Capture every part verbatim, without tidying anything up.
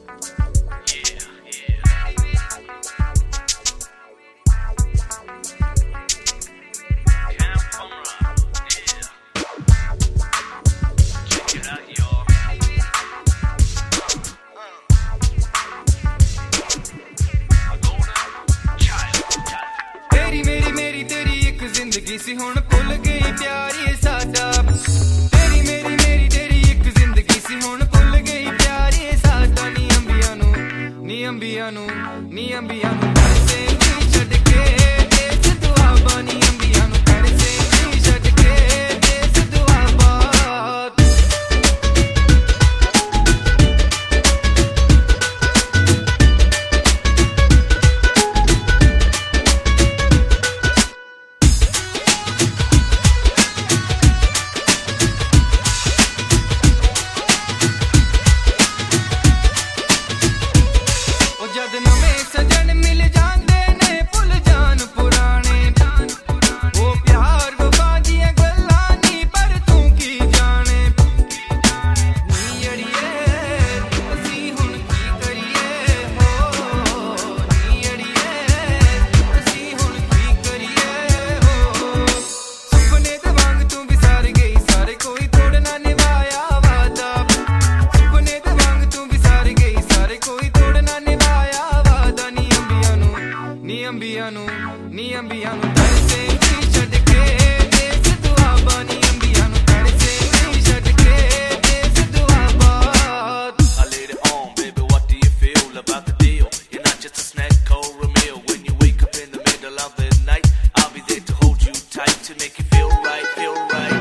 जिंदगी सी हुण भुल गई प्यार ये साडा। तेरी मेरी मेरी तेरी एक जिंदगी सी हुण भुल गई प्यार ये साडा। नी अंबिया नू नी अंबिया नू नी अंबिया नू कर से नी छड्ड के देस दुआबा। नी अंबिया नू कर से नी छड्ड के देस दुआबा। जद नवे सजन मिल जांदे ने भुल जान पुराने। वो प्यार वफा दियां गल्लां नी पर तू की जाने। नी अड़िए असीं हुण की करिए हो। नी अड़िए असीं हुण की करिए हो। सुपने दे वांग तू विसार गई सारे कोई तोड़ना निभाया वादा। सुपने दे वांग तू विसार गई सारे कोई तोड़ना निभाया। नी अंबिया नू नी अंबिया नू कर से नी छड्ड के देस दुआबा। नी अंबिया नू कर से नी छड्ड के देस Doaba. I laid it on, baby, what do you feel about the deal? You're not just a snack or a meal. When you wake up in the middle of the night, I'll be there to hold you tight to make you feel right, feel right.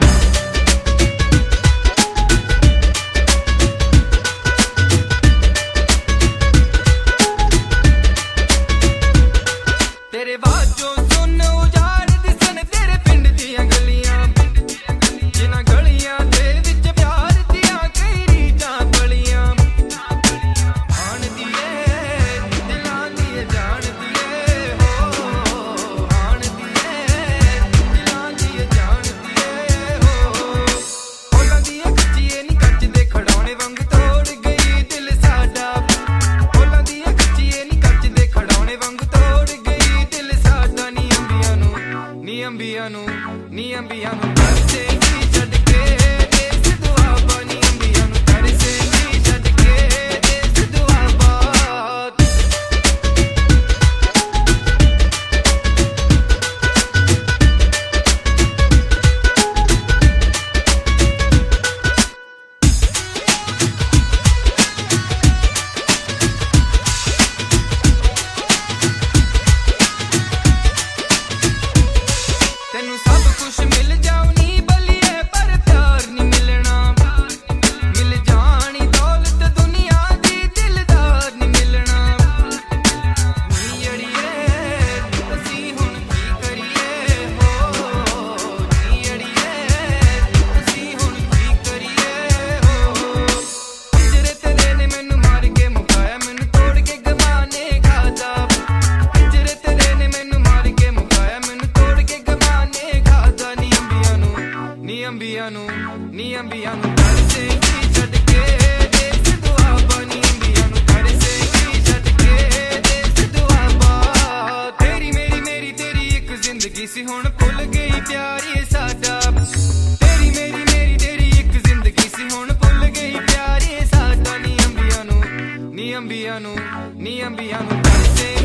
तेरे बाजों सुन उजाड़ दिसन तेरे पिंड दियां गलियां। जिन्हां गलियां दे विच प्यार दियां कई रीतां बलियां। आन दिए दिलां दिए जान दिए हो। आन दिए दिलां दिए जान दिए हो। फुल्लां दियां कच्चिए नी कच्च दे खड़ौने वांग तोड़ गई दिल साडा। फुल्लां दियां कच्चिए नी कच्च दे खड़ौने वांग तोड़ गई दिल साडा। नी अंबिया नू नी अंबिया नू नी अंबिया नू कर से नी छड्ड के देस दुआबा। नी अंबिया नू कर से नी छड्ड के देस दुआबा। तेनू सब कुछ मिल जाऊ नी बलिए पर प्यार नी मिलना। मिल जानी दौलत दुनिया दी दिलदार नी मिलना। नी अड़िए असीं हुण की करिए हो। नी अड़िए असीं हुण की करिए हो। पिंजरे तेरे ने मैनू मार के मुकाया मैनू तोड़ के गमाने खादा। पिंजरे तेरे ने मैनू मार के मुकाया मैनू तोड़ के गमाने खादा। नी अंबिया नू नी अंबिया नू नी अंबिया नू कर से नी छड्ड के देस दुआबा। नी अंबिया नू कर से नी छड्ड के देस दुआबा। तेरी मेरी मेरी तेरी एक जिंदगी सी हुण भुल गई प्यार ये साडा। तेरी मेरी मेरी तेरी एक जिंदगी सी हुण भुल गई प्यार ये साडा। नी अंबिया नू नी अंबिया नू नी अंबिया नू कर से